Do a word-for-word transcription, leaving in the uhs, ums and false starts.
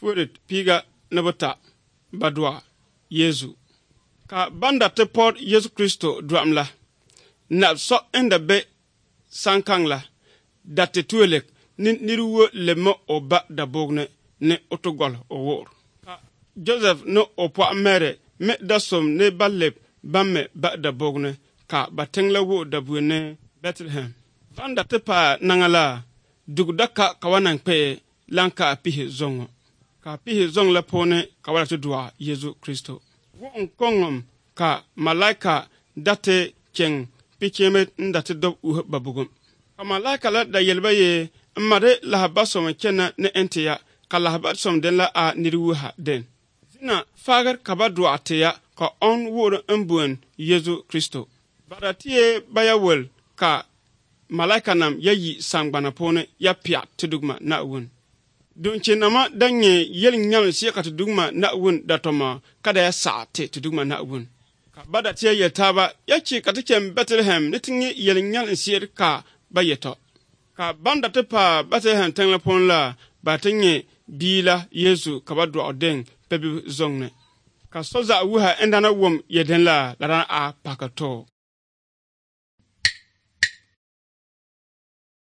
furet piga nabata badwa Yesu. Ka banda te pod Yesu Kristo duamla. Na so enda be sankang la. Date tuelek nin niruwo lemo oba da bogne ne otogol owor. Ka Joseph no opwa mere me dasom ne balep bamme ba da bogne ka batengla wo da buene Bethlehem. Banda te pa nangala dugdaka kawanang pe lanka pihe zongo. Ka pihe zong la pone kawala tudwa Yesu Kristo. Wong kongom ka malaika date cheng picheme ndate dob uhe babugum. Ka malaika la da yelbaye mare lahabasom chena ne enteya ka lahabasom den la a niriwuha den. Zina fagar kabadwa ateya ka on wuro mbuen Yesu Kristo. Baratie bayawel ka malaika nam yayi sangbana pone ya pia tudugma na uwun. Dunche nama danye yel nyal siya tudugma na uwun datoma kada ya saa te tudugma na uwun. Ka bada tiya yetaba yachi katichem Bethlehem nitingi yel nyal siya ka bayeto. Ka banda tepa Bethlehem tengla pon la batinge bila Yesu kabadwa odeng pebi zongne. Ka soza uha endana wom yeden la larana a pakato.